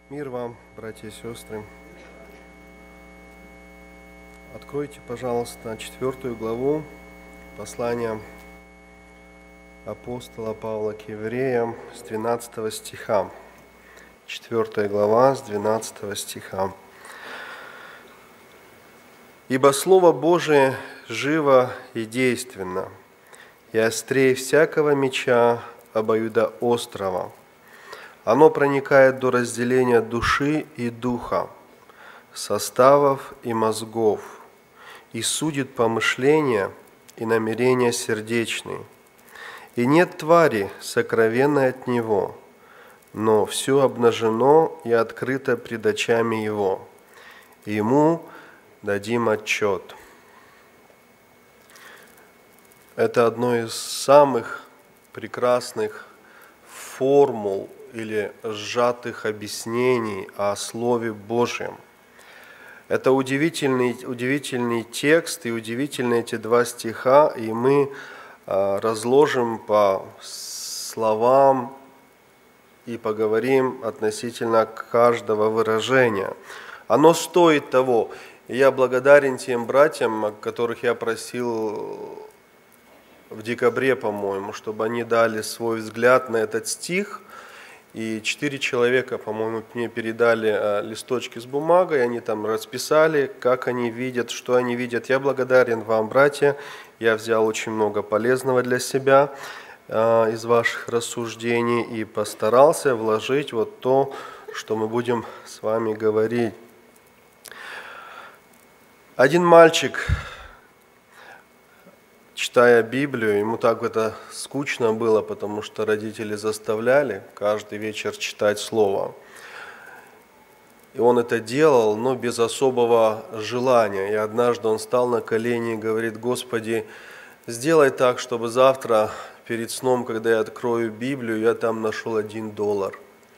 Мир вам, братья и сестры. Откройте, пожалуйста, 4 главу послания апостола Павла к евреям с 12 стиха. 4 глава с 12 стиха. «Ибо Слово Божие живо и действенно, и острее всякого меча обоюдоострого. Оно проникает до разделения души и духа, составов и мозгов, и судит помышления и намерения сердечные. И нет твари, сокровенной от Него, но все обнажено и открыто пред очами Его, и Ему дадим отчет». Это одно из самых прекрасных формул или сжатых объяснений о Слове Божьем. Это удивительный текст и удивительные эти два стиха, и мы разложим по словам и поговорим относительно каждого выражения. Оно стоит того. И я благодарен тем братьям, которых я просил в декабре, по-моему, чтобы они дали свой взгляд на этот стих. И 4 человека, по-моему, мне передали листочки с бумагой, они там расписали, как они видят, что они видят. Я благодарен вам, братья. Я взял очень много полезного для себя из ваших рассуждений и постарался вложить вот то, что мы будем с вами говорить. Один мальчик, читая Библию, ему так это скучно было, потому что родители заставляли каждый вечер читать Слово. И он это делал, но без особого желания. И однажды он встал на колени и говорит: «Господи, сделай так, чтобы завтра перед сном, когда я открою Библию, я там нашел $1».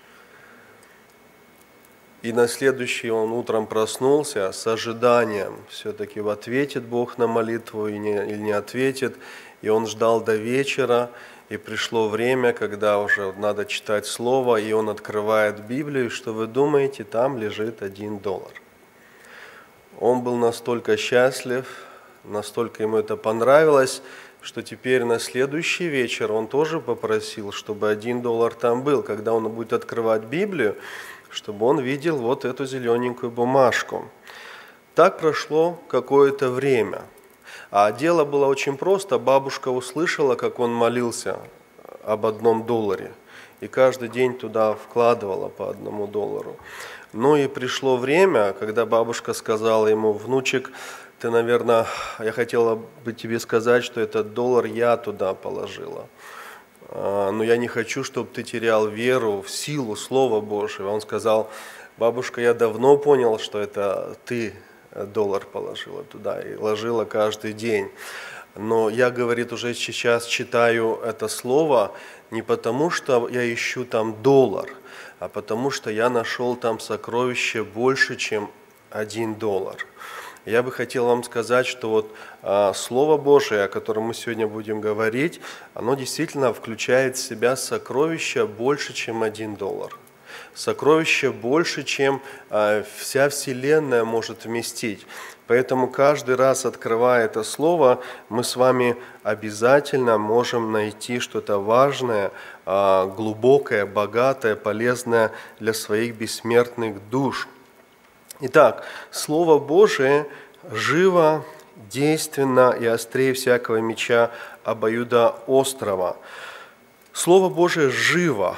И на следующий он утром проснулся с ожиданием, все-таки ответит Бог на молитву или не ответит. И он ждал до вечера, и пришло время, когда уже надо читать Слово, и он открывает Библию, и что вы думаете, там лежит $1. Он был настолько счастлив, настолько ему это понравилось, что теперь на следующий вечер он тоже попросил, чтобы $1 там был, когда он будет открывать Библию, чтобы он видел вот эту зелененькую бумажку. Так прошло какое-то время. А дело было очень просто. Бабушка услышала, как он молился об $1, и каждый день туда вкладывала по $1. Ну и пришло время, когда бабушка сказала ему: «Внучек, ты, наверное, я хотела бы тебе сказать, что этот $1 я туда положила. Но я не хочу, чтобы ты терял веру в силу Слова Божьего». Он сказал: «Бабушка, я давно понял, что это ты $1 положила туда и ложила каждый день. Но я, говорит, уже сейчас читаю это слово не потому, что я ищу там $1, а потому что я нашел там сокровище больше, чем $1». Я бы хотел вам сказать, что вот Слово Божие, о котором мы сегодня будем говорить, оно действительно включает в себя сокровища больше, чем $1. Сокровища больше, чем вся Вселенная может вместить. Поэтому каждый раз, открывая это Слово, мы с вами обязательно можем найти что-то важное, глубокое, богатое, полезное для своих бессмертных душ. Итак, Слово Божие живо, действенно и острее всякого меча обоюдоострого. Слово Божие живо.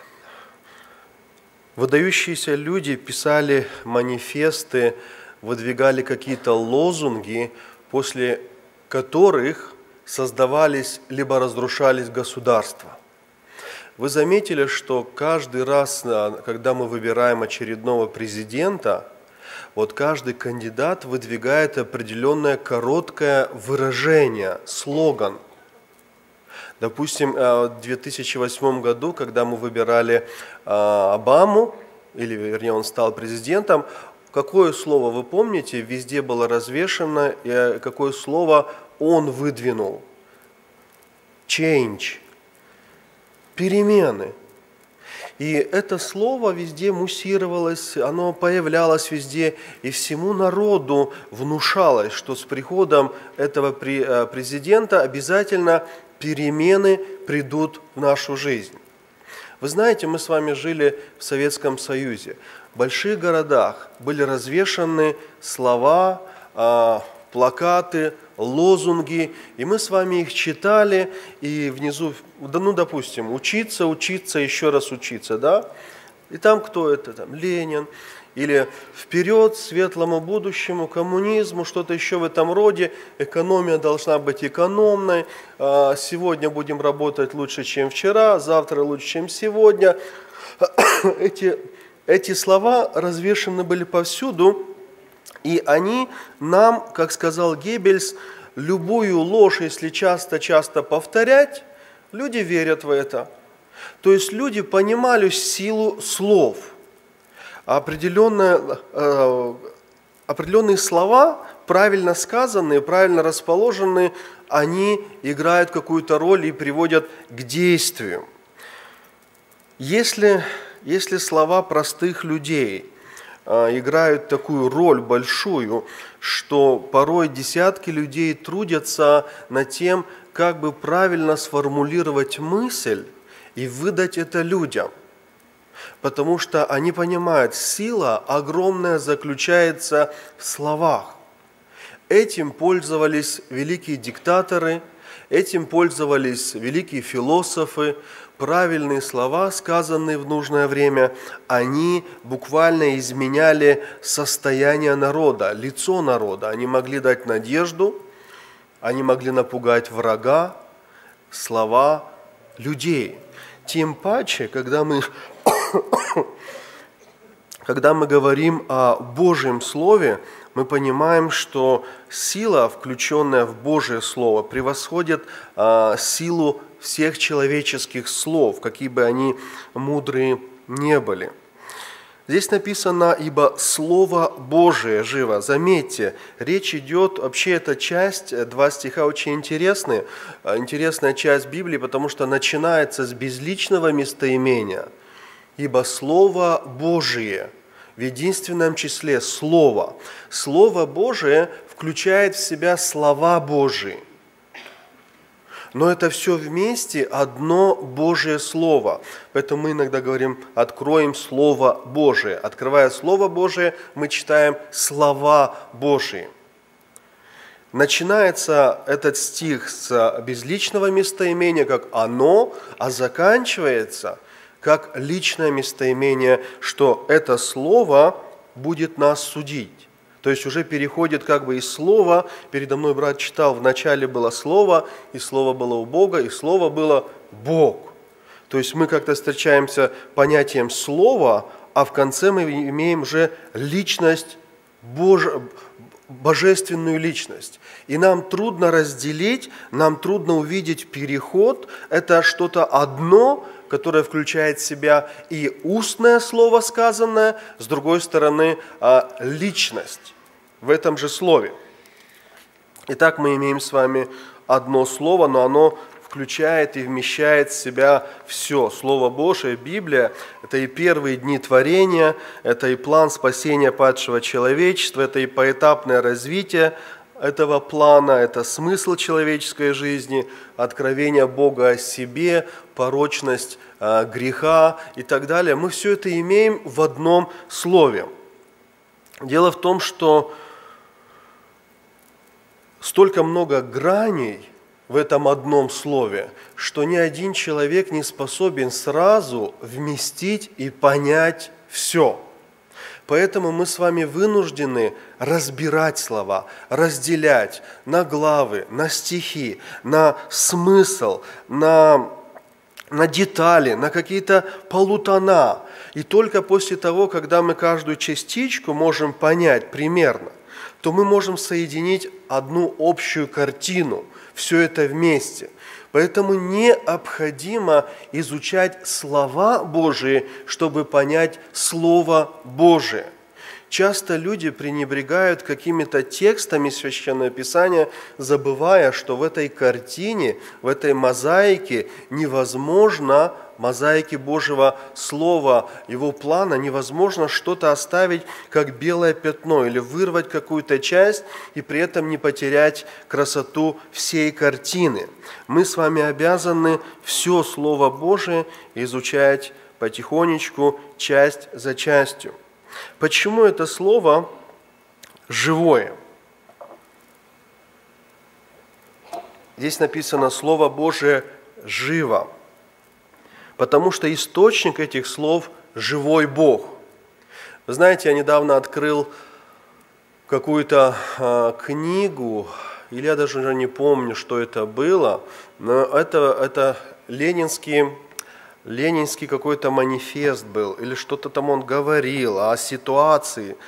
Выдающиеся люди писали манифесты, выдвигали какие-то лозунги, после которых создавались либо разрушались государства. Вы заметили, что каждый раз, когда мы выбираем очередного президента, вот каждый кандидат выдвигает определенное короткое выражение, слоган. Допустим, в 2008 году, когда мы выбирали Обаму, или вернее он стал президентом, какое слово, вы помните, везде было развешено, и какое слово он выдвинул? Change. Перемены. И это слово везде муссировалось, оно появлялось везде, и всему народу внушалось, что с приходом этого президента обязательно перемены придут в нашу жизнь. Вы знаете, мы с вами жили в Советском Союзе. В больших городах были развешаны слова, плакаты, лозунги, и мы с вами их читали, и внизу, допустим, учиться, учиться, еще раз учиться, да? И там кто это? Там Ленин. Или вперед, светлому будущему, коммунизму, что-то еще в этом роде. Экономия должна быть экономной. Сегодня будем работать лучше, чем вчера, завтра лучше, чем сегодня. Эти слова развешаны были повсюду, и они нам, как сказал Геббельс, любую ложь, если часто-часто повторять, люди верят в это. То есть люди понимали силу слов. Определенные слова, правильно сказанные, правильно расположенные, они играют какую-то роль и приводят к действию. Если слова простых людей играют такую роль большую, что порой десятки людей трудятся над тем, как бы правильно сформулировать мысль и выдать это людям. Потому что они понимают, сила огромная заключается в словах. Этим пользовались великие диктаторы, этим пользовались великие философы. Правильные слова, сказанные в нужное время, они буквально изменяли состояние народа, лицо народа. Они могли дать надежду, они могли напугать врага, слова людей. Тем паче, когда мы говорим о Божьем Слове, мы понимаем, что сила, включенная в Божие Слово, превосходит силу всех человеческих слов, какие бы они мудрые не были. Здесь написано, ибо Слово Божие живо. Заметьте, речь идет, вообще эта часть, 2 стиха очень интересные, интересная часть Библии, потому что начинается с безличного местоимения. Ибо Слово Божие, в единственном числе Слово. Слово Божие включает в себя слова Божии. Но это все вместе одно Божье Слово. Поэтому мы иногда говорим, откроем Слово Божие. Открывая Слово Божие, мы читаем слова Божии. Начинается этот стих с безличного местоимения, как «оно», а заканчивается как личное местоимение, что это Слово будет нас судить. То есть уже переходит как бы из слова. Передо мной брат читал, в начале было слово, и слово было у Бога, и слово было Бог. То есть мы как-то встречаемся понятием слова, а в конце мы имеем уже личность, божественную личность. И нам трудно разделить, нам трудно увидеть переход. Это что-то одно, которое включает в себя и устное слово сказанное, с другой стороны, личность в этом же слове. Итак, мы имеем с вами одно слово, но оно включает и вмещает в себя все. Слово Божие, Библия – это и первые дни творения, это и план спасения падшего человечества, это и поэтапное развитие этого плана, это смысл человеческой жизни, откровение Бога о себе, порочность греха и так далее. Мы все это имеем в одном слове. Дело в том, что столько много граней в этом одном слове, что ни один человек не способен сразу вместить и понять все. Поэтому мы с вами вынуждены разбирать слова, разделять на главы, на стихи, на смысл, на детали, на какие-то полутона. И только после того, когда мы каждую частичку можем понять примерно, то мы можем соединить одну общую картину, все это вместе. Поэтому необходимо изучать слова Божии, чтобы понять Слово Божие. Часто люди пренебрегают какими-то текстами Священного Писания, забывая, что в этой картине, в этой мозаике невозможно мозаики Божьего Слова, Его плана невозможно что-то оставить как белое пятно или вырвать какую-то часть и при этом не потерять красоту всей картины. Мы с вами обязаны все Слово Божие изучать потихонечку, часть за частью. Почему это Слово живое? Здесь написано «Слово Божие живо», потому что источник этих слов – живой Бог. Вы знаете, я недавно открыл какую-то книгу, или я даже уже не помню, что это было, но это ленинский какой-то манифест был, или что-то там он говорил о ситуации,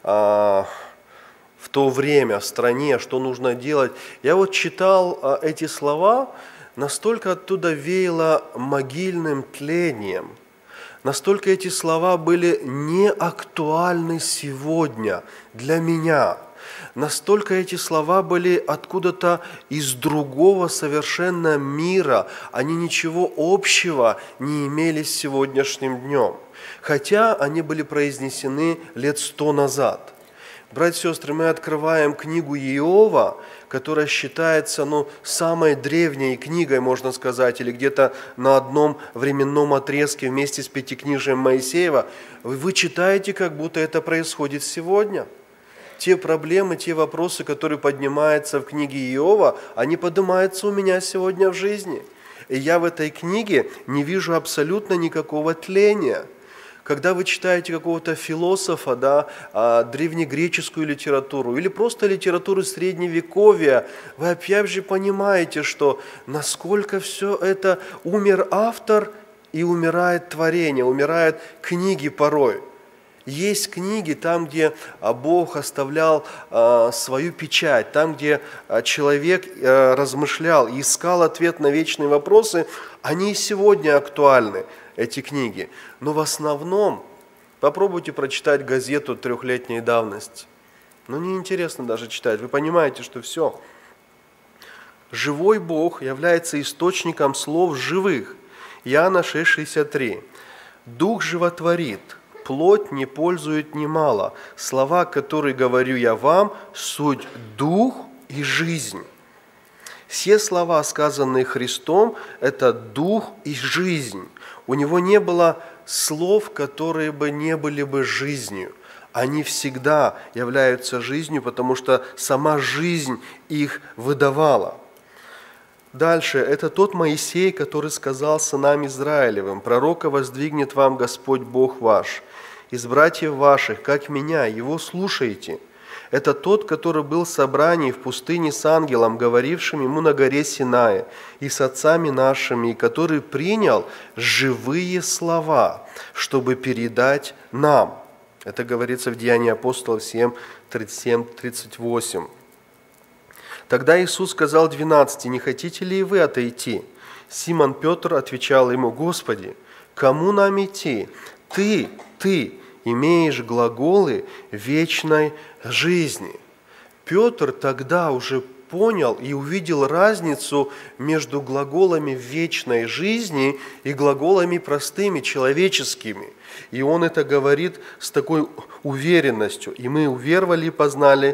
в то время в стране, что нужно делать. Я вот читал эти слова, настолько оттуда веяло могильным тлением, настолько эти слова были неактуальны сегодня для меня, настолько эти слова были откуда-то из другого совершенно мира, они ничего общего не имели с сегодняшним днем, хотя они были произнесены лет 100 назад. Братья и сестры, мы открываем книгу Иова, которая считается самой древней книгой, можно сказать, или где-то на одном временном отрезке вместе с Пятикнижием Моисеева. Вы читаете, как будто это происходит сегодня. Те проблемы, те вопросы, которые поднимаются в книге Иова, они поднимаются у меня сегодня в жизни. И я в этой книге не вижу абсолютно никакого тления. Когда вы читаете какого-то философа, древнегреческую литературу или просто литературу Средневековья, вы опять же понимаете, что насколько все это умер автор и умирает творение, умирают книги порой. Есть книги там, где Бог оставлял свою печать, там, где человек размышлял и искал ответ на вечные вопросы, они и сегодня актуальны, эти книги. Но в основном попробуйте прочитать газету 3-летней давности. Неинтересно даже читать. Вы понимаете, что все. Живой Бог является источником слов живых. Иоанна 6,63. «Дух животворит, плоть не пользует немало. Слова, которые говорю я вам, суть дух и жизнь». Все слова, сказанные Христом, это дух и жизнь. У Него не было слов, которые бы не были бы жизнью. Они всегда являются жизнью, потому что сама жизнь их выдавала. Дальше. Это тот Моисей, который сказал сынам Израилевым: «Пророка воздвигнет вам Господь Бог ваш, из братьев ваших, как меня, его слушайте». Это тот, который был в собрании в пустыне с ангелом, говорившим ему на горе Синае, и с отцами нашими, и который принял живые слова, чтобы передать нам. Это говорится в Деянии апостолов 7, 37, 38. Тогда Иисус сказал 12: «Не хотите ли и вы отойти?» Симон Петр отвечал ему: «Господи, кому нам идти? Ты имеешь глаголы вечной жизни». Петр тогда уже понял и увидел разницу между глаголами вечной жизни и глаголами простыми, человеческими. И он это говорит с такой уверенностью. «И мы уверовали и познали,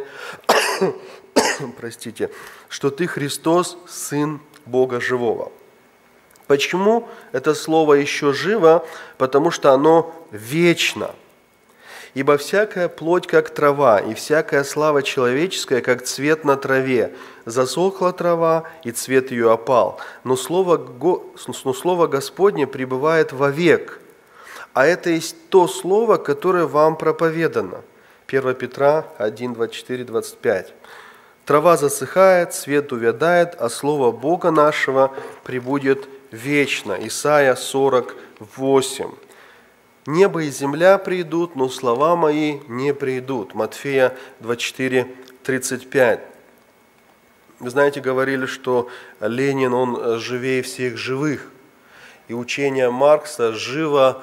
что Ты Христос, Сын Бога Живого». Почему это слово еще живо? Потому что оно вечно. «Ибо всякая плоть, как трава, и всякая слава человеческая, как цвет на траве. Засохла трава, и цвет ее опал. Но слово Господне пребывает вовек. А это есть то слово, которое вам проповедано». 1 Петра 1, 24, 25. «Трава засыхает, цвет увядает, а слово Бога нашего пребудет вечно». Исайя 48. «Небо и земля придут, но слова мои не придут». Матфея 24, 35. Вы знаете, говорили, что Ленин, он живее всех живых. И учение Маркса живо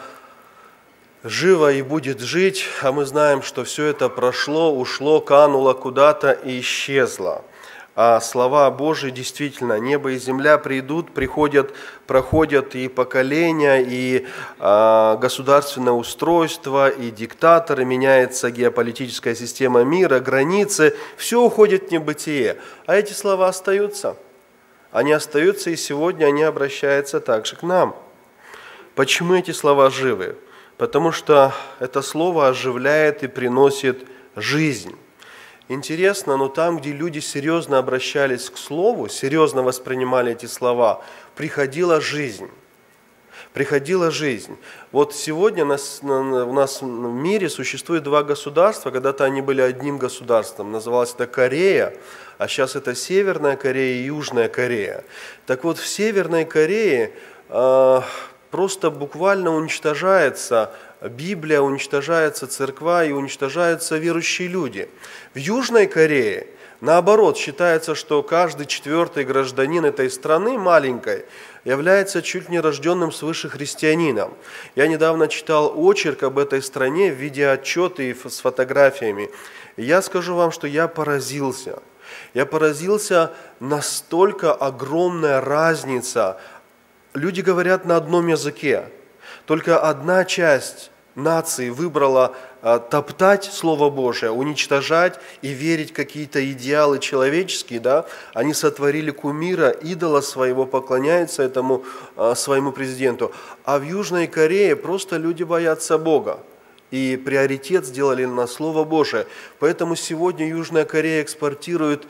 и будет жить, а мы знаем, что все это прошло, ушло, кануло куда-то и исчезло. А слова Божии действительно, небо и земля приходят, проходят и поколения, и государственное устройство, и диктаторы, меняется геополитическая система мира, границы, все уходит в небытие. А эти слова остаются. Они остаются, и сегодня они обращаются также к нам. Почему эти слова живы? Потому что это слово оживляет и приносит жизнь. Интересно, но там, где люди серьезно обращались к слову, серьезно воспринимали эти слова, приходила жизнь. Приходила жизнь. Вот сегодня у нас в мире существует два государства, когда-то они были одним государством, называлось это Корея, а сейчас это Северная Корея и Южная Корея. Так вот, в Северной Корее просто буквально уничтожается Библия, уничтожается церква и уничтожаются верующие люди. В Южной Корее, наоборот, считается, что каждый 4-й гражданин этой страны маленькой является чуть не рожденным свыше христианином. Я недавно читал очерк об этой стране в виде отчета и с фотографиями. И я скажу вам, что я поразился. Я поразился, настолько огромная разница. Люди говорят на одном языке. Только одна часть нации выбрала топтать Слово Божие, уничтожать и верить в какие-то идеалы человеческие, да? Они сотворили кумира, идола своего, поклоняются этому своему президенту. А в Южной Корее просто люди боятся Бога. И приоритет сделали на Слово Божие. Поэтому сегодня Южная Корея экспортирует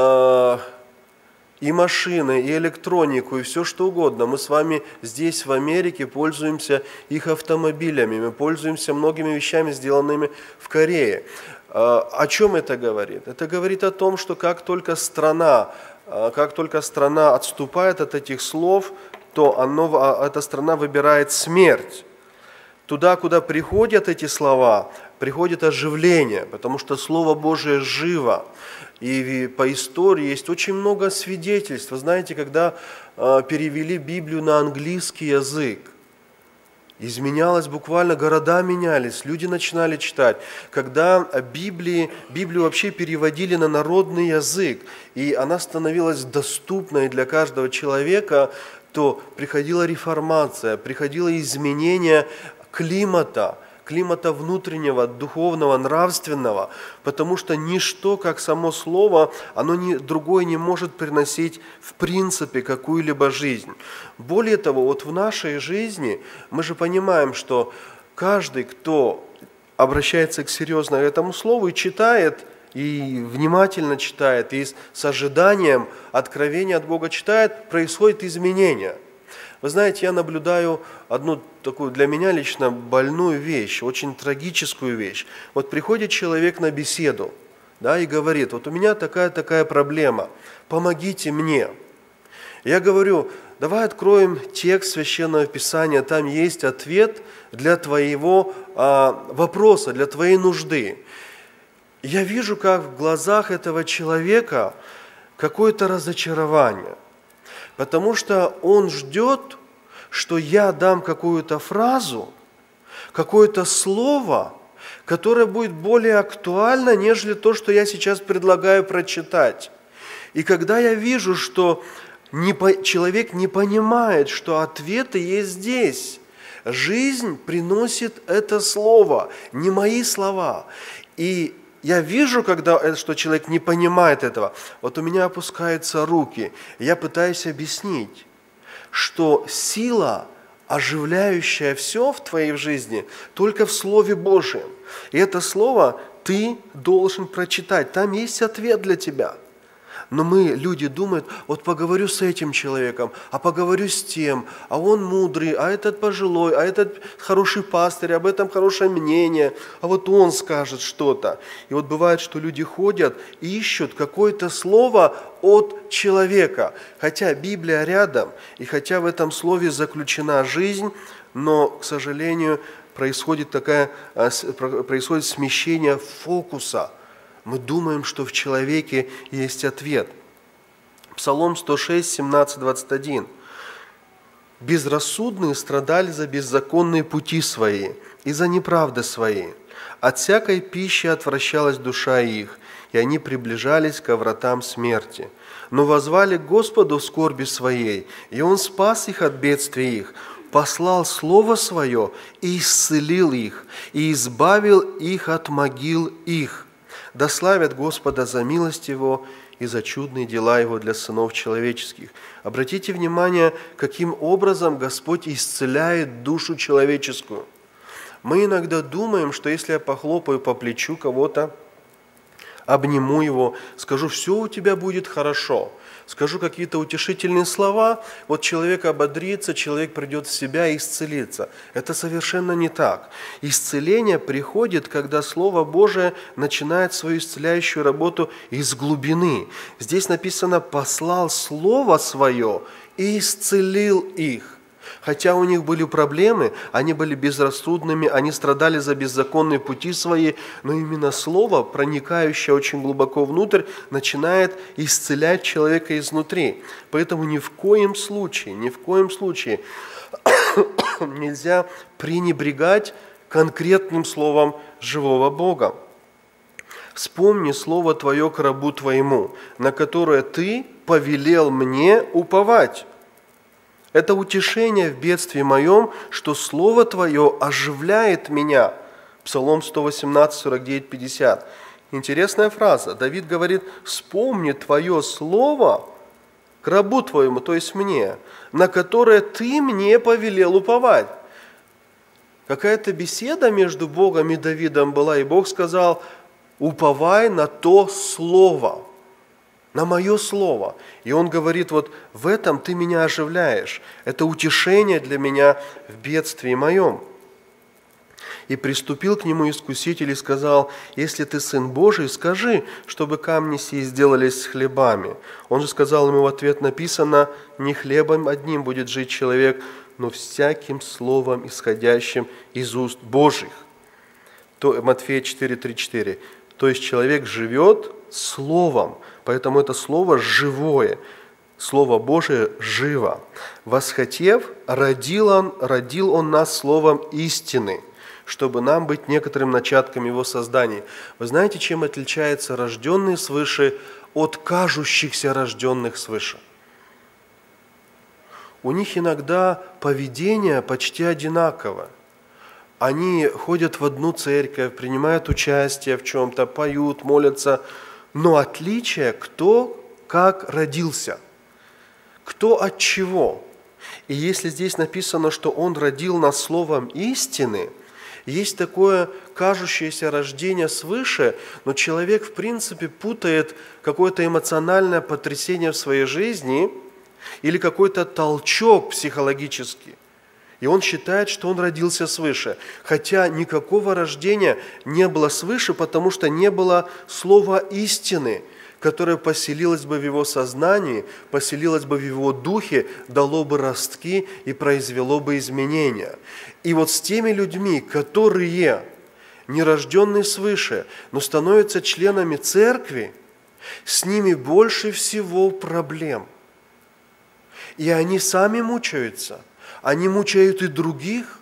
и машины, и электронику, и все что угодно. Мы с вами здесь, в Америке, пользуемся их автомобилями, мы пользуемся многими вещами, сделанными в Корее. О чем это говорит? Это говорит о том, что как только страна отступает от этих слов, то эта страна выбирает смерть. Туда, куда приходят эти слова, приходит оживление, потому что Слово Божие живо. И по истории есть очень много свидетельств. Вы знаете, когда перевели Библию на английский язык, изменялось буквально, города менялись, люди начинали читать. Когда Библию вообще переводили на народный язык, и она становилась доступной для каждого человека, то приходила реформация, приходило изменение климата внутреннего, духовного, нравственного, потому что ничто, как само слово, оно другое не может приносить в принципе какую-либо жизнь. Более того, вот в нашей жизни мы же понимаем, что каждый, кто обращается серьезно к этому слову и читает, и внимательно читает, и с ожиданием откровения от Бога читает, происходит изменение. Вы знаете, я наблюдаю одну такую для меня лично больную вещь, очень трагическую вещь. Вот приходит человек на беседу, да, и говорит: вот у меня такая проблема, помогите мне. Я говорю: давай откроем текст Священного Писания, там есть ответ для твоего вопроса, для твоей нужды. Я вижу, как в глазах этого человека какое-то разочарование. Потому что он ждет, что я дам какую-то фразу, какое-то слово, которое будет более актуально, нежели то, что я сейчас предлагаю прочитать. И когда я вижу, что человек не понимает, что ответы есть здесь, жизнь приносит это слово, не мои слова. И я вижу, что человек не понимает этого. Вот у меня опускаются руки. Я пытаюсь объяснить, что сила, оживляющая все в твоей жизни, только в Слове Божьем. И это слово ты должен прочитать. Там есть ответ для тебя. Но люди думают: вот поговорю с этим человеком, а поговорю с тем, а он мудрый, а этот пожилой, а этот хороший пастырь, об этом хорошее мнение, а вот он скажет что-то. И вот бывает, что люди ходят и ищут какое-то слово от человека, хотя Библия рядом, и хотя в этом слове заключена жизнь, но, к сожалению, происходит смещение фокуса. Мы думаем, что в человеке есть ответ. Псалом 106, 17, 21. Безрассудные страдали за беззаконные пути свои и за неправды свои. От всякой пищи отвращалась душа их, и они приближались ко вратам смерти. Но воззвали к Господу в скорби своей, и Он спас их от бедствий их, послал Слово Свое и исцелил их, и избавил их от могил их. Да славят Господа за милость Его и за чудные дела Его для сынов человеческих». Обратите внимание, каким образом Господь исцеляет душу человеческую. Мы иногда думаем, что если я похлопаю по плечу кого-то, обниму его, скажу: «Все у тебя будет хорошо», скажу какие-то утешительные слова, вот человек ободрится, человек придет в себя и исцелится. Это совершенно не так. Исцеление приходит, когда Слово Божие начинает свою исцеляющую работу из глубины. Здесь написано: «послал Слово Свое и исцелил их». Хотя у них были проблемы, они были безрассудными, они страдали за беззаконные пути свои, но именно Слово, проникающее очень глубоко внутрь, начинает исцелять человека изнутри. Поэтому ни в коем случае нельзя пренебрегать конкретным словом живого Бога. «Вспомни слово Твое к рабу Твоему, на которое Ты повелел мне уповать». Это утешение в бедствии моем, что Слово Твое оживляет меня. Псалом 118, 49, 50. Интересная фраза. Давид говорит: «Вспомни Твое Слово к рабу Твоему», то есть мне, на которое Ты мне повелел уповать. Какая-то беседа между Богом и Давидом была, и Бог сказал: «Уповай на то Слово». На мое слово. И он говорит: вот в этом ты меня оживляешь. Это утешение для меня в бедствии моем. И приступил к нему искуситель и сказал: если ты Сын Божий, скажи, чтобы камни сии сделались хлебами. Он же сказал ему в ответ: написано: не хлебом одним будет жить человек, но всяким словом, исходящим из уст Божьих. Матфея 4:3-4. То есть человек живет словом. Поэтому это слово живое, Слово Божие живо. «Восхотев, родил он нас словом истины, чтобы нам быть некоторым начатком Его создания». Вы знаете, чем отличается рожденный свыше от кажущихся рожденных свыше? У них иногда поведение почти одинаково. Они ходят в одну церковь, принимают участие в чем-то, поют, молятся, но отличие, кто как родился, кто от чего. И если здесь написано, что Он родил нас словом истины, есть такое кажущееся рождение свыше, но человек в принципе путает какое-то эмоциональное потрясение в своей жизни или какой-то толчок психологический. И он считает, что он родился свыше. Хотя никакого рождения не было свыше, потому что не было слова истины, которое поселилось бы в его сознании, поселилось бы в его духе, дало бы ростки и произвело бы изменения. И вот с теми людьми, которые не рожденные свыше, но становятся членами церкви, с ними больше всего проблем. И они сами мучаются. Они мучают и других,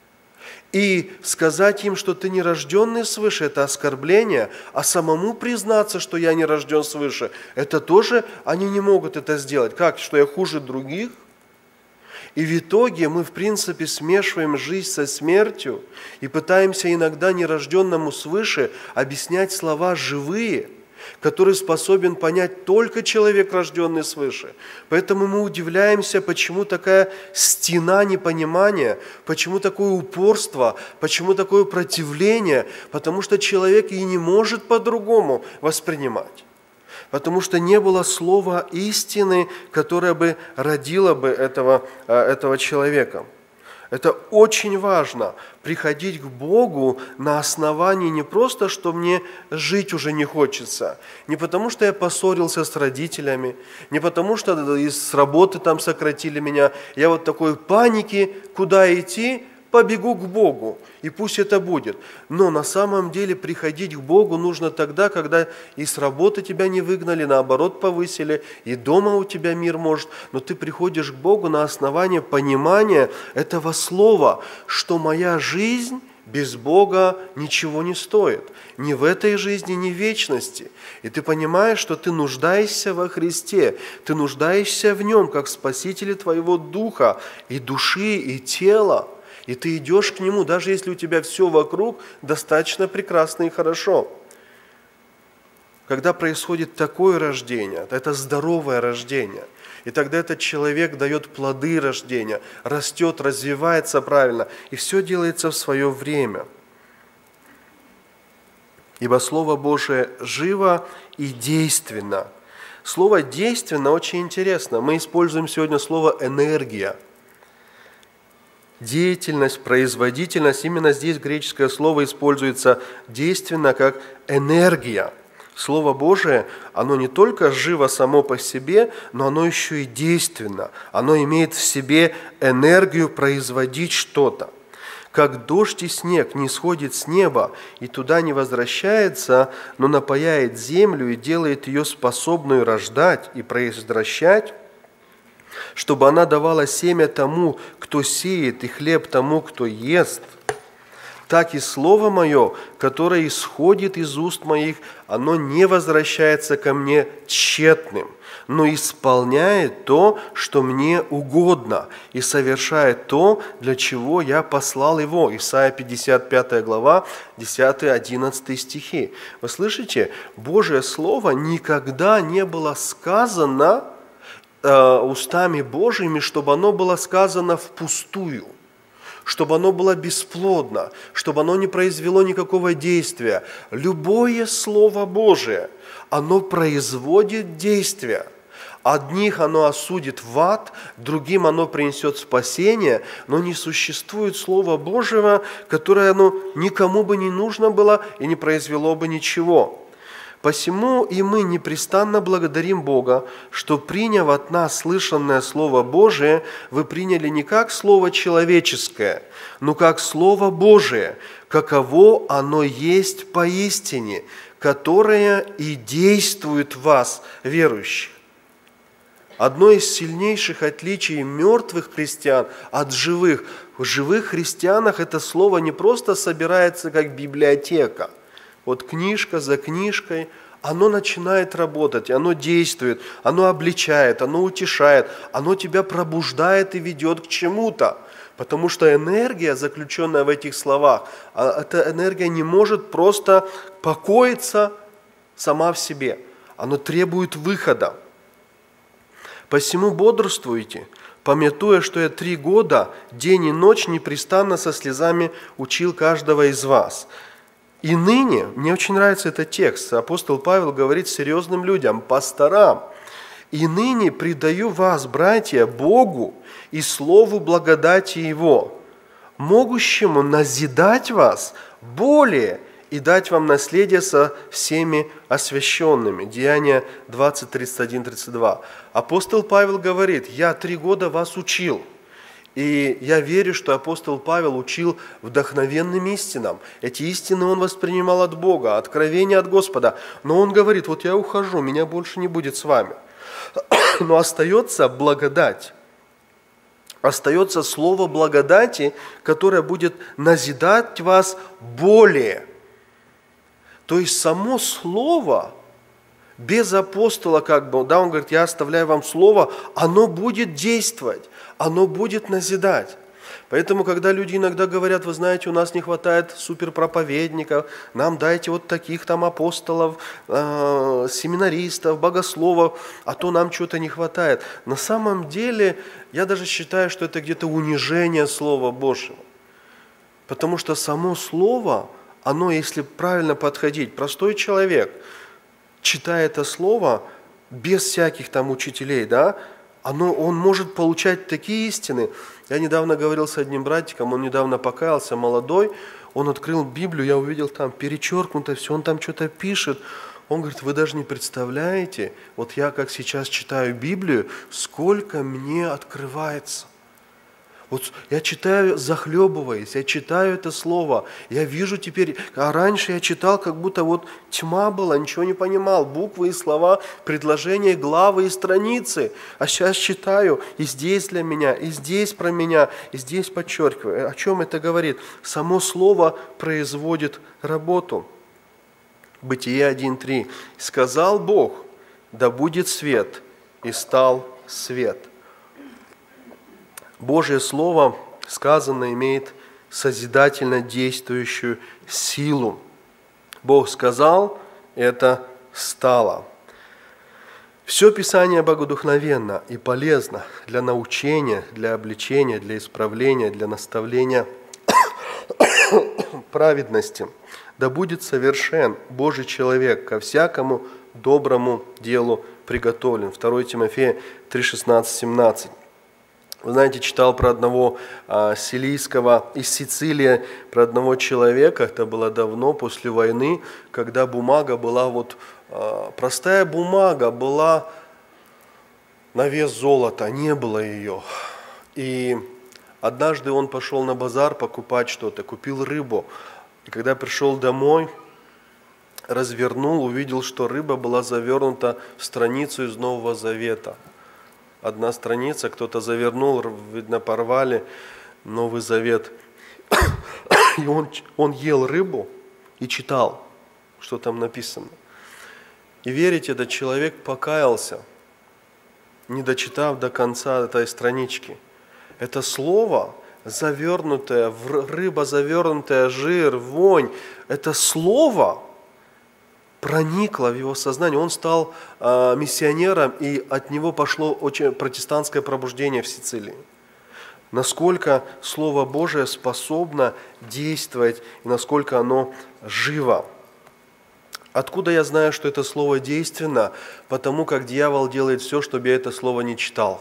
и сказать им, что ты не рожденный свыше, это оскорбление, а самому признаться, что я не рожден свыше, это тоже они не могут это сделать. Как, что я хуже других? И в итоге мы, в принципе, смешиваем жизнь со смертью и пытаемся иногда нерожденному свыше объяснять слова живые, который способен понять только человек, рожденный свыше. Поэтому мы удивляемся, почему такая стена непонимания, почему такое упорство, почему такое противление, потому что человек и не может по-другому воспринимать. Потому что не было слова истины, которое бы родило бы этого человека. Это очень важно, приходить к Богу на основании не просто, что мне жить уже не хочется, не потому, что я поссорился с родителями, не потому, что с работы там сократили меня, я вот такой паники, куда идти, побегу к Богу, и пусть это будет. Но на самом деле приходить к Богу нужно тогда, когда и с работы тебя не выгнали, наоборот повысили, и дома у тебя мир может. Но ты приходишь к Богу на основании понимания этого слова, что моя жизнь без Бога ничего не стоит. Ни в этой жизни, ни в вечности. И ты понимаешь, что ты нуждаешься во Христе, ты нуждаешься в Нем, как Спасителе твоего духа, и души, и тела. И ты идешь к Нему, даже если у тебя все вокруг достаточно прекрасно и хорошо. Когда происходит такое рождение, это здоровое рождение, и тогда этот человек дает плоды рождения, растет, развивается правильно, и все делается в свое время. Ибо Слово Божие живо и действенно. Слово «действенно» очень интересно. Мы используем сегодня слово «энергия». Деятельность, производительность. Именно здесь греческое слово используется действенно как энергия. Слово Божие, оно не только живо само по себе, но оно еще и действенно. Оно имеет в себе энергию производить что-то. Как дождь и снег не сходит с неба и туда не возвращается, но напояет землю и делает ее способную рождать и произвращать, чтобы она давала семя тому, кто сеет, и хлеб тому, кто ест, так и Слово Мое, которое исходит из уст моих, оно не возвращается ко мне тщетным, но исполняет то, что мне угодно, и совершает то, для чего я послал его». Исайя 55 глава, 10-11 стихи. Вы слышите? Божье Слово никогда не было сказано устами Божьими, чтобы оно было сказано впустую, чтобы оно было бесплодно, чтобы оно не произвело никакого действия. Любое Слово Божие, оно производит действие. Одних оно осудит в ад, другим оно принесет спасение, но не существует Слова Божьего, которое оно никому бы не нужно было и не произвело бы ничего. Посему и мы непрестанно благодарим Бога, что, приняв от нас слышанное Слово Божие, вы приняли не как Слово человеческое, но как Слово Божие, каково оно есть поистине, которое и действует в вас, верующих. Одно из сильнейших отличий мертвых христиан от живых. В живых христианах это слово не просто собирается как библиотека. Вот книжка за книжкой, оно начинает работать, оно действует, оно обличает, оно утешает, оно тебя пробуждает и ведет к чему-то. Потому что энергия, заключенная в этих словах, эта энергия не может просто покоиться сама в себе. Она требует выхода. «Посему бодрствуйте, памятуя, что я 3 года, день и ночь, непрестанно со слезами учил каждого из вас». И ныне, мне очень нравится этот текст, апостол Павел говорит серьезным людям, пасторам, «И ныне предаю вас, братья, Богу и слову благодати Его, могущему назидать вас более и дать вам наследие со всеми освященными». Деяния 20, 31, 32. Апостол Павел говорит, «Я 3 года вас учил». И я верю, что апостол Павел учил вдохновенным истинам. Эти истины он воспринимал от Бога, откровения от Господа. Но он говорит, вот я ухожу, меня больше не будет с вами. Но остается благодать. Остается слово благодати, которое будет назидать вас более. То есть само слово, без апостола, он говорит, я оставляю вам слово, оно будет действовать. Оно будет назидать. Поэтому, когда люди иногда говорят, вы знаете, у нас не хватает суперпроповедников, нам дайте вот таких там апостолов, семинаристов, богословов, а то нам чего-то не хватает. На самом деле, я даже считаю, что это где-то унижение Слова Божьего. Потому что само Слово, оно, если правильно подходить, простой человек, читая это Слово, без всяких там учителей, да, он может получать такие истины. Я недавно говорил с одним братиком, он недавно покаялся, молодой, он открыл Библию, я увидел там перечеркнуто все, он там что-то пишет. Он говорит, вы даже не представляете, вот я как сейчас читаю Библию, сколько мне открывается. Вот я читаю, захлебываясь, я читаю это слово, я вижу теперь, а раньше я читал, как будто вот тьма была, ничего не понимал, буквы и слова, предложения, главы и страницы, а сейчас читаю, и здесь для меня, и здесь про меня, и здесь подчеркиваю. О чем это говорит? Само слово производит работу. Бытие 1:3. «Сказал Бог, да будет свет, и стал свет». Божье Слово, сказано, имеет созидательно действующую силу. Бог сказал, это стало. Все Писание богодухновенно и полезно для научения, для обличения, для исправления, для наставления праведности. Да будет совершен Божий человек ко всякому доброму делу приготовлен. 2 Тимофея 3:16-17. Вы знаете, читал про одного силийского из Сицилии, про одного человека, это было давно, после войны, когда бумага была, простая бумага была на вес золота, не было ее. И однажды он пошел на базар покупать что-то, купил рыбу. И когда пришел домой, развернул, увидел, что рыба была завернута в страницу из Нового Завета. Одна страница, кто-то завернул, видно, порвали Новый Завет. И он ел рыбу и читал, что там написано. И верите, этот человек покаялся, не дочитав до конца этой странички. Это слово, завернутое, рыба завернутая, жир, вонь, это слово проникло в его сознание. Он стал миссионером, и от него пошло очень протестантское пробуждение в Сицилии. Насколько Слово Божие способно действовать, и насколько оно живо. Откуда я знаю, что это Слово действенно? Потому как дьявол делает все, чтобы я это Слово не читал.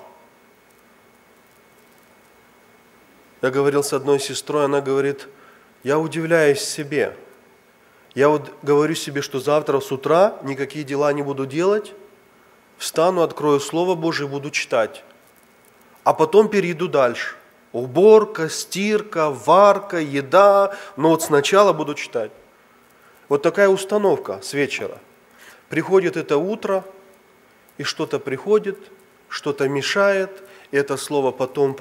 Я говорил с одной сестрой, она говорит, я удивляюсь себе. Я говорю себе, что завтра с утра никакие дела не буду делать, встану, открою Слово Божие и буду читать. А потом перейду дальше. Уборка, стирка, варка, еда, но вот сначала буду читать. Вот такая установка с вечера. Приходит это утро, и что-то приходит, что-то мешает, и это слово потом,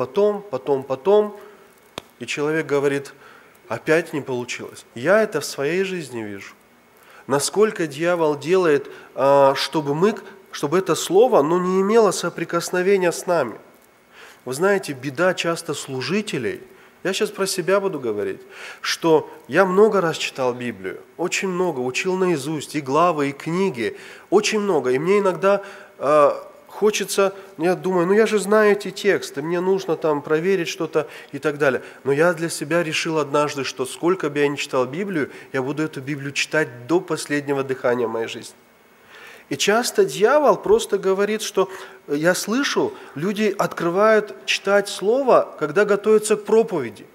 и человек говорит, опять не получилось. Я это в своей жизни вижу. Насколько дьявол делает, чтобы это слово не имело соприкосновения с нами. Вы знаете, беда часто служителей, я сейчас про себя буду говорить, что я много раз читал Библию, очень много, учил наизусть и главы, и книги, очень много. И мне иногда хочется, я думаю, я же знаю эти тексты, мне нужно там проверить что-то и так далее. Но я для себя решил однажды, что сколько бы я ни читал Библию, я буду эту Библию читать до последнего дыхания моей жизни. И часто дьявол просто говорит, что я слышу, люди открывают читать Слово, когда готовятся к проповеди.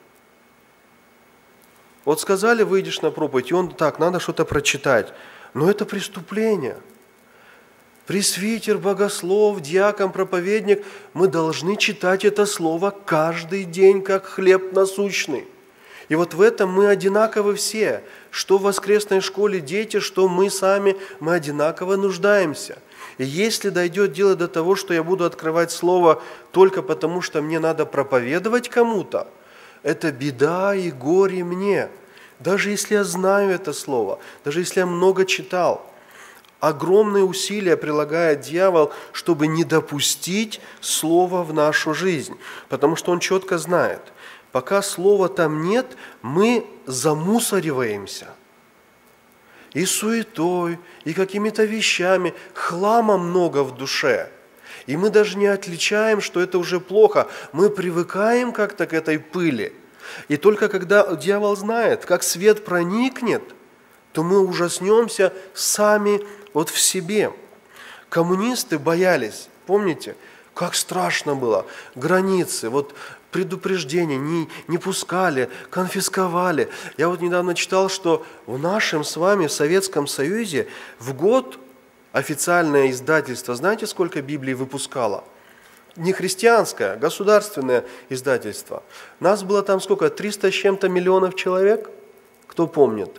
Вот сказали, выйдешь на проповедь, и он надо что-то прочитать. Но это преступление. Пресвитер, богослов, диакон, проповедник, мы должны читать это Слово каждый день, как хлеб насущный. И вот в этом мы одинаковы все. Что в воскресной школе дети, что мы сами, мы одинаково нуждаемся. И если дойдет дело до того, что я буду открывать Слово только потому, что мне надо проповедовать кому-то, это беда и горе мне. Даже если я знаю это Слово, даже если я много читал. Огромные усилия прилагает дьявол, чтобы не допустить Слово в нашу жизнь. Потому что он четко знает, пока Слова там нет, мы замусориваемся. И суетой, и какими-то вещами, хлама много в душе. И мы даже не отличаем, что это уже плохо. Мы привыкаем как-то к этой пыли. И только когда дьявол знает, как свет проникнет, то мы ужаснемся сами в себе. Коммунисты боялись, помните, как страшно было, границы, предупреждения не пускали, конфисковали. Я недавно читал, что в нашем с вами в Советском Союзе в год официальное издательство, знаете, сколько Библий выпускало? не христианское, государственное издательство. Нас было там сколько? 300 с чем-то миллионов человек? Кто помнит?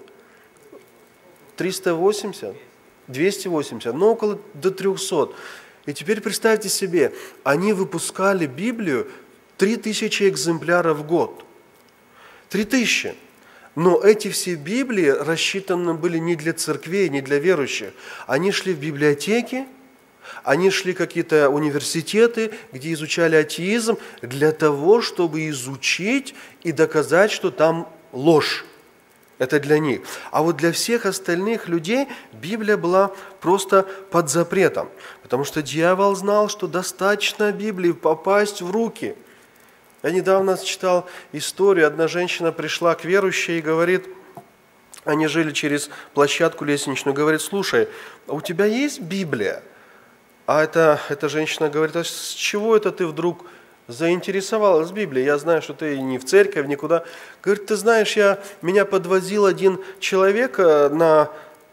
380? 280? Ну, около до 300. И теперь представьте себе, они выпускали Библию 3000 экземпляров в год. 3000. Но эти все Библии рассчитаны были не для церквей, не для верующих. Они шли в библиотеки, они шли в какие-то университеты, где изучали атеизм, для того, чтобы изучить и доказать, что там ложь. Это для них. А вот для всех остальных людей Библия была просто под запретом. Потому что дьявол знал, что достаточно Библии попасть в руки. Я недавно читал историю, одна женщина пришла к верующей и говорит, они жили через площадку лестничную, говорит, слушай, а у тебя есть Библия? А эта женщина говорит, а с чего это ты вдруг заинтересовалась Библией? Я знаю, что ты не в церковь, никуда. Говорит, ты знаешь, меня подвозил один человек на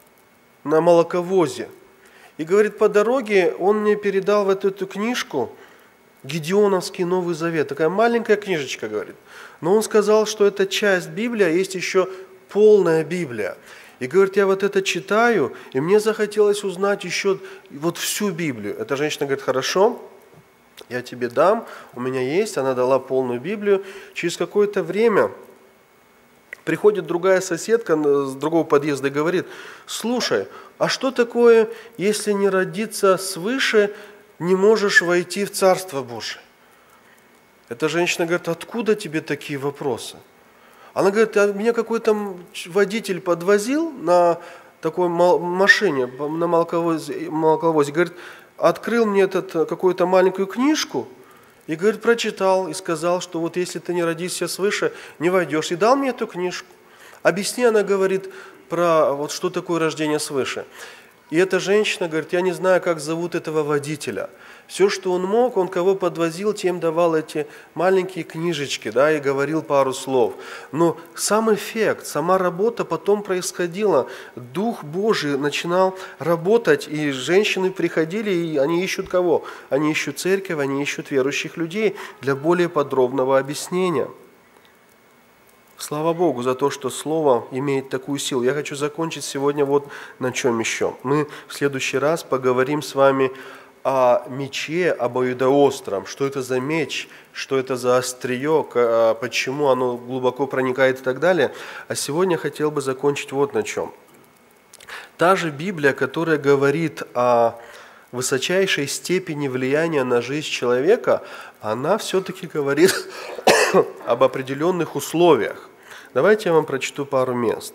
молоковозе. И говорит, по дороге он мне передал вот эту книжку, Гедеоновский Новый Завет. Такая маленькая книжечка, говорит. Но он сказал, что это часть Библии, а есть еще полная Библия. И говорит, я вот это читаю, и мне захотелось узнать еще вот всю Библию. Эта женщина говорит, хорошо, я тебе дам, у меня есть, она дала полную Библию. Через какое-то время приходит другая соседка с другого подъезда и говорит, слушай, а что такое, если не родиться свыше, не можешь войти в Царство Божие? Эта женщина говорит, откуда тебе такие вопросы? Она говорит, а меня какой-то водитель подвозил на такой машине, на молоковозе. Говорит, открыл мне какую-то маленькую книжку и, говорит, прочитал и сказал, что вот если ты не родишься свыше, не войдешь. И дал мне эту книжку. Объясни, она говорит, про вот что такое рождение свыше. И эта женщина говорит, я не знаю, как зовут этого водителя. Все, что он мог, он кого подвозил, тем давал эти маленькие книжечки, да, и говорил пару слов. Но сам эффект, сама работа потом происходила. Дух Божий начинал работать, и женщины приходили, и они ищут кого? Они ищут церковь, они ищут верующих людей для более подробного объяснения. Слава Богу за то, что Слово имеет такую силу. Я хочу закончить сегодня вот на чем еще. Мы в следующий раз поговорим с вами о мече обоюдоостром. Что это за меч, что это за острие, почему оно глубоко проникает и так далее. А сегодня я хотел бы закончить вот на чем. Та же Библия, которая говорит о высочайшей степени влияния на жизнь человека, она все-таки говорит об определенных условиях. Давайте я вам прочту пару мест.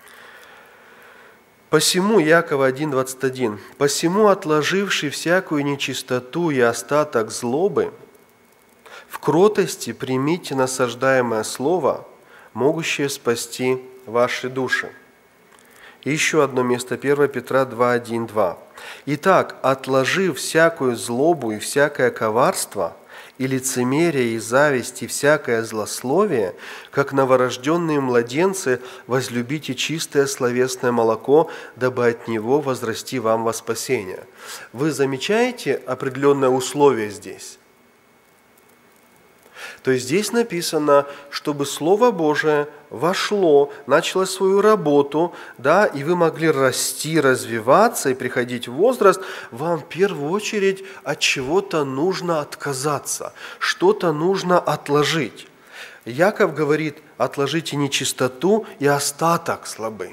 «Посему» Иакова 1,21. «Посему, отложивший всякую нечистоту и остаток злобы, в кротости примите насаждаемое слово, могущее спасти ваши души». И еще одно место, 1 Петра 2,1-2. «Итак, отложив всякую злобу и всякое коварство, и лицемерие, и зависть, и всякое злословие, как новорожденные младенцы, возлюбите чистое словесное молоко, дабы от него возрасти вам во спасение». Вы замечаете определенное условие здесь? То есть здесь написано, чтобы Слово Божие вошло, начало свою работу, да, и вы могли расти, развиваться и приходить в возраст, вам в первую очередь от чего-то нужно отказаться, что-то нужно отложить. Яков говорит, отложите нечистоту и остаток слабый.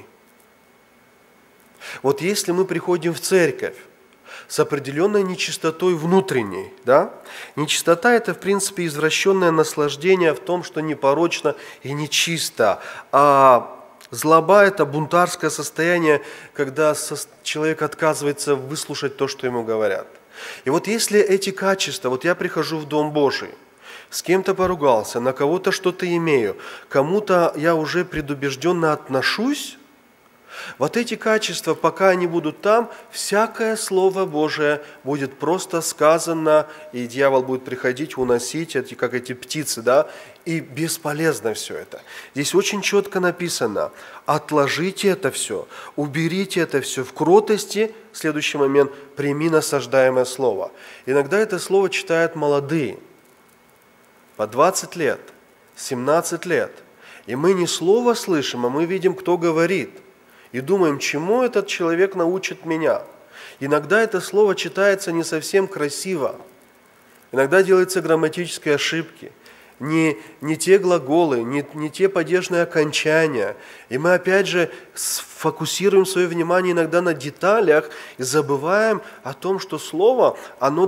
Вот если мы приходим в церковь с определенной нечистотой внутренней, да? Нечистота – это, в принципе, извращенное наслаждение в том, что непорочно и нечисто. А злоба – это бунтарское состояние, когда человек отказывается выслушать то, что ему говорят. И вот если эти качества, вот я прихожу в Дом Божий, с кем-то поругался, на кого-то что-то имею, кому-то я уже предубежденно отношусь, Вот эти качества, пока они будут там, всякое Слово Божие будет просто сказано, и дьявол будет приходить, уносить, как эти птицы, да, и бесполезно все это. Здесь очень четко написано: отложите это все, уберите это все в кротости, в следующий момент прими насаждаемое слово. Иногда это слово читают молодые, по 20 лет, 17 лет, и мы не слово слышим, а мы видим, кто говорит. И думаем, чему этот человек научит меня. Иногда это слово читается не совсем красиво. Иногда делаются грамматические ошибки. Не те глаголы, не те падежные окончания. И мы опять же фокусируем свое внимание иногда на деталях и забываем о том, что слово, оно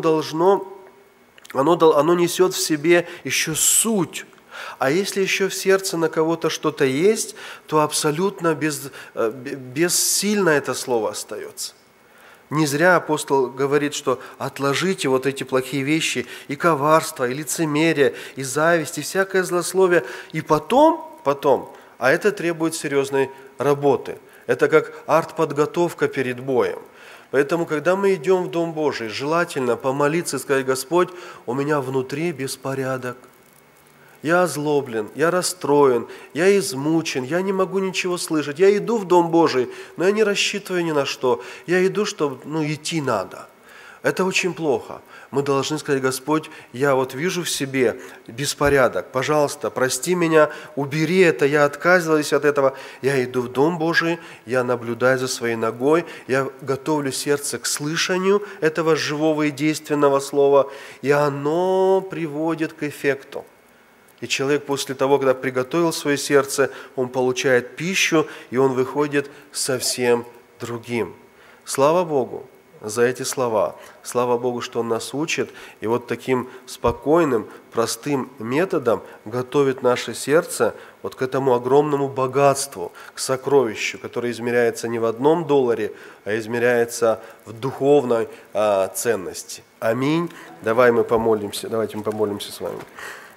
несет в себе еще суть. А если еще в сердце на кого-то что-то есть, то абсолютно бессильно это слово остается. Не зря апостол говорит, что отложите вот эти плохие вещи, и коварство, и лицемерие, и зависть, и всякое злословие. И потом, а это требует серьезной работы. Это как артподготовка перед боем. Поэтому, когда мы идем в Дом Божий, желательно помолиться и сказать: Господь, у меня внутри беспорядок. Я озлоблен, я расстроен, я измучен, я не могу ничего слышать. Я иду в Дом Божий, но я не рассчитываю ни на что. Я иду, чтобы идти надо. Это очень плохо. Мы должны сказать: Господь, я вот вижу в себе беспорядок. Пожалуйста, прости меня, убери это, я отказываюсь от этого. Я иду в Дом Божий, я наблюдаю за своей ногой, я готовлю сердце к слышанию этого живого и действенного слова, и оно приводит к эффекту. И человек после того, когда приготовил свое сердце, он получает пищу, и он выходит совсем другим. Слава Богу за эти слова. Слава Богу, что Он нас учит, и вот таким спокойным, простым методом готовит наше сердце вот к этому огромному богатству, к сокровищу, которое измеряется не в $1, а измеряется в духовной ценности. Аминь. Давайте мы помолимся с вами.